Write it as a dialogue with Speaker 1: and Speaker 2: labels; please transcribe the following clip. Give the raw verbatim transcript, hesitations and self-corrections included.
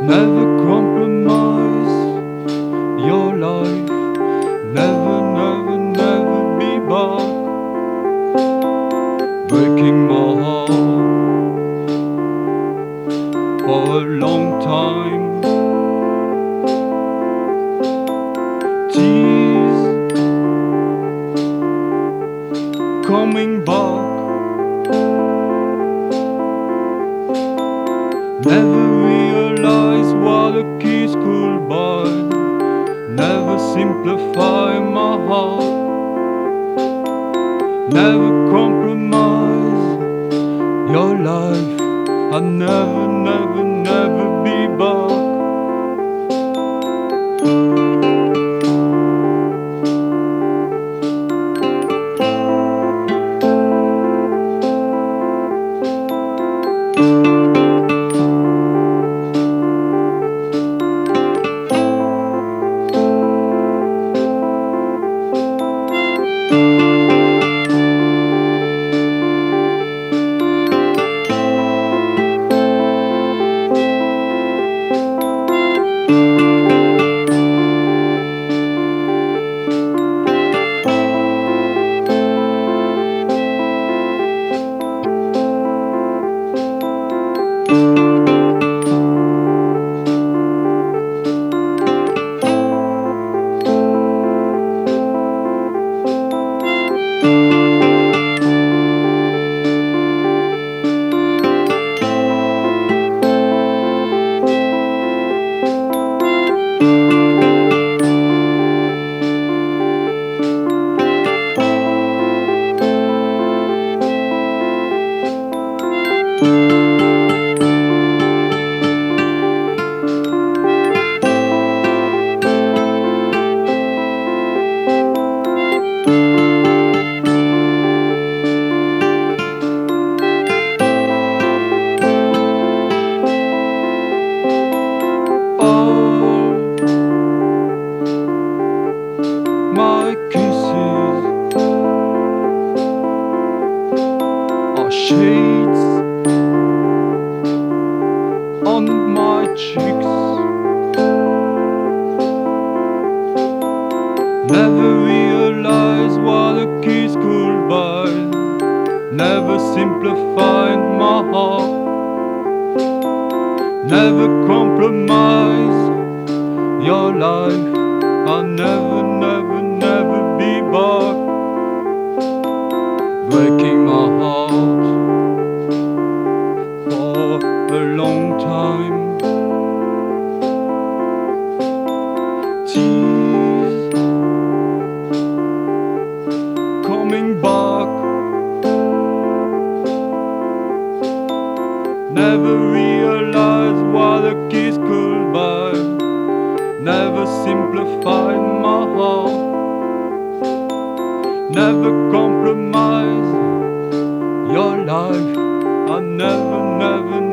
Speaker 1: Never compromise your life. Never, never, never be back. Breaking my heart for a long time. Tears coming back. Never realize what a kiss could buy. Never simplify my heart. Never compromise your life. I'll never, never, never be back. My kisses are shades on my cheeks. Never realize what a kiss could buy. Never simplified my heart. Never compromise your life. I'll never, never, never be back. Breaking my heart for a long time. Tears coming back. Never realized what a kiss could buy. Never simplified my heart. Never compromise your life. I never, never,